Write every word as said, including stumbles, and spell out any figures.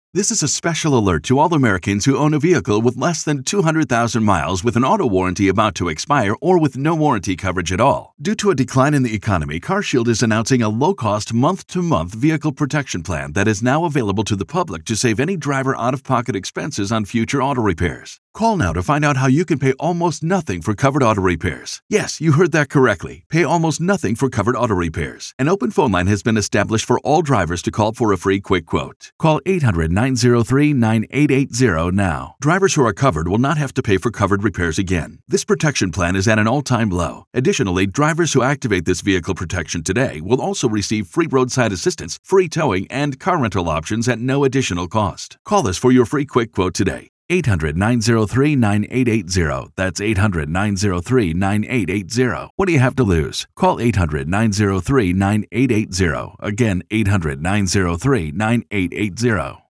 This is a special alert to all Americans who own a vehicle with less than two hundred thousand miles with an auto warranty about to expire or with no warranty coverage at all. Due to a decline in the economy, CarShield is announcing a low-cost month-to-month vehicle protection plan that is now available to the public to save any driver out-of-pocket expenses on future auto repairs. Call now to find out how you can pay almost nothing for covered auto repairs. Yes, you heard that correctly. Pay almost nothing for covered auto repairs. An open phone line has been established for all drivers to call for a free quick quote. Call eight hundred, nine oh three, nine eight eight zero now. Drivers who are covered will not have to pay for covered repairs again. This protection plan is at an all-time low. Additionally, drivers who activate this vehicle protection today will also receive free roadside assistance, free towing, and car rental options at no additional cost. Call us for your free quick quote today. eight hundred, nine oh three, nine eight eight zero. That's eight hundred, nine oh three, nine eight eight zero. What do you have to lose? Call eight hundred, nine oh three, nine eight eight zero. Again, eight hundred, nine oh three, nine eight eight zero.